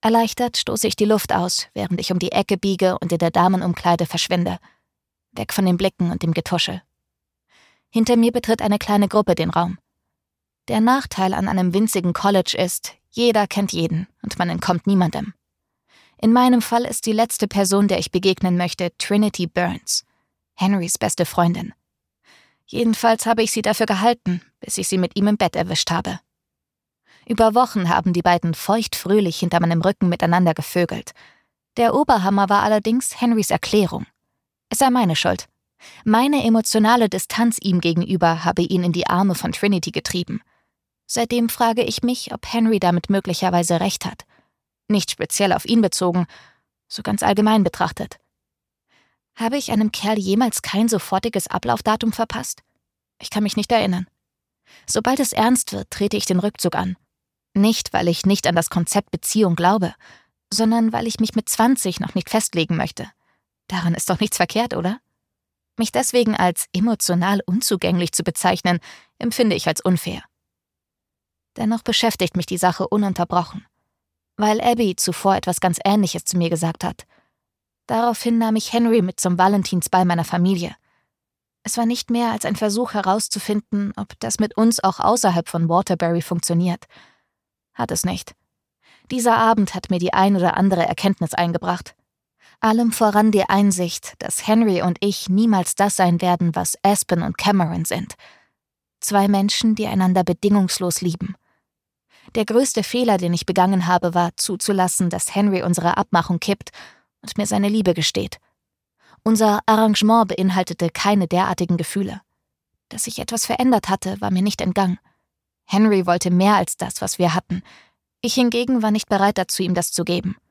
Erleichtert stoße ich die Luft aus, während ich um die Ecke biege und in der Damenumkleide verschwinde. Weg von den Blicken und dem Getuschel. Hinter mir betritt eine kleine Gruppe den Raum. Der Nachteil an einem winzigen College ist, jeder kennt jeden und man entkommt niemandem. In meinem Fall ist die letzte Person, der ich begegnen möchte, Trinity Burns, Henrys beste Freundin. Jedenfalls habe ich sie dafür gehalten, bis ich sie mit ihm im Bett erwischt habe. Über Wochen haben die beiden feuchtfröhlich hinter meinem Rücken miteinander gevögelt. Der Oberhammer war allerdings Henrys Erklärung. Es sei meine Schuld. Meine emotionale Distanz ihm gegenüber habe ihn in die Arme von Trinity getrieben. Seitdem frage ich mich, ob Henry damit möglicherweise recht hat. Nicht speziell auf ihn bezogen, so ganz allgemein betrachtet. Habe ich einem Kerl jemals kein sofortiges Ablaufdatum verpasst? Ich kann mich nicht erinnern. Sobald es ernst wird, trete ich den Rückzug an. Nicht, weil ich nicht an das Konzept Beziehung glaube, sondern weil ich mich mit 20 noch nicht festlegen möchte. Daran ist doch nichts verkehrt, oder? Mich deswegen als emotional unzugänglich zu bezeichnen, empfinde ich als unfair. Dennoch beschäftigt mich die Sache ununterbrochen, weil Abby zuvor etwas ganz Ähnliches zu mir gesagt hat. Daraufhin nahm ich Henry mit zum Valentinsball meiner Familie. Es war nicht mehr als ein Versuch herauszufinden, ob das mit uns auch außerhalb von Waterbury funktioniert. Hat es nicht. Dieser Abend hat mir die ein oder andere Erkenntnis eingebracht. Allem voran die Einsicht, dass Henry und ich niemals das sein werden, was Aspen und Cameron sind. 2 Menschen, die einander bedingungslos lieben. Der größte Fehler, den ich begangen habe, war zuzulassen, dass Henry unsere Abmachung kippt und mir seine Liebe gesteht. Unser Arrangement beinhaltete keine derartigen Gefühle. Dass sich etwas verändert hatte, war mir nicht entgangen. Henry wollte mehr als das, was wir hatten. Ich hingegen war nicht bereit dazu, ihm das zu geben.